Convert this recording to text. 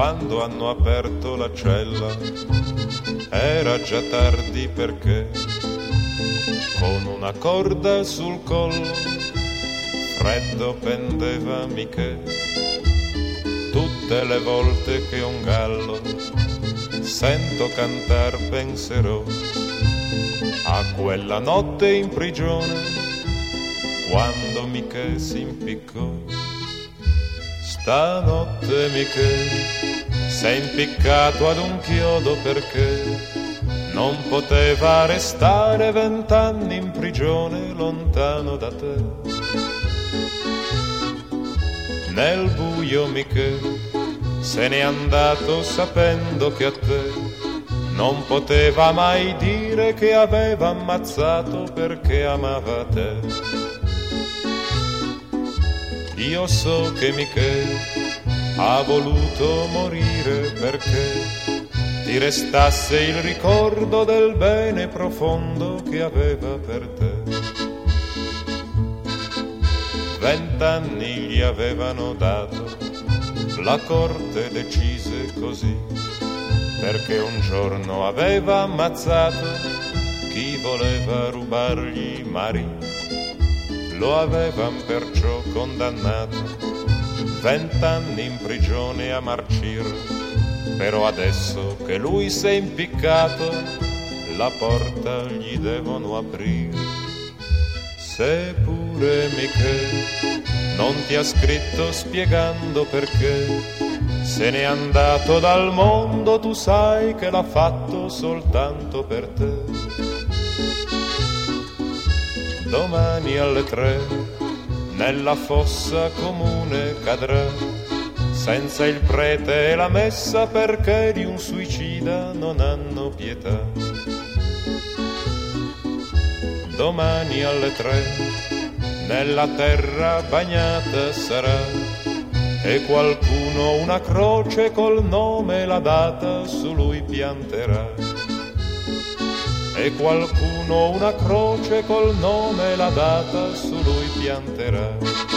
quando hanno aperto la cella era già tardi perché con una corda sul collo freddo pendeva Michè. Tutte le volte che un gallo sento cantar penserò a quella notte in prigione quando Michè si impiccò. Stanotte Michè s'è impiccato ad un chiodo perché non poteva restare 20 anni in prigione lontano da te. Nel buio Michè se n'è andato sapendo che a te non poteva mai dire che aveva ammazzato perché amava te. Io so che Michè ha voluto morire perché ti restasse il ricordo del bene profondo che aveva per te. 20 anni gli avevano dato, la corte decise così, perché un giorno aveva ammazzato chi voleva rubargli Marie. Lo avevan perciò condannato 20 anni in prigione a marcir, però adesso che lui s'è impiccato la porta gli devono aprire. Se pure Michè non ti ha scritto spiegando perché se n'è andato dal mondo, tu sai che l'ha fatto soltanto per te. Domani alle 3 nella fossa comune cadrà, senza il prete e la messa perché di un suicida non hanno pietà. Domani alle 3 nella terra bagnata sarà e qualcuno una croce col nome e la data su lui pianterà. E qualcuno una croce col nome e la data su lui pianterà.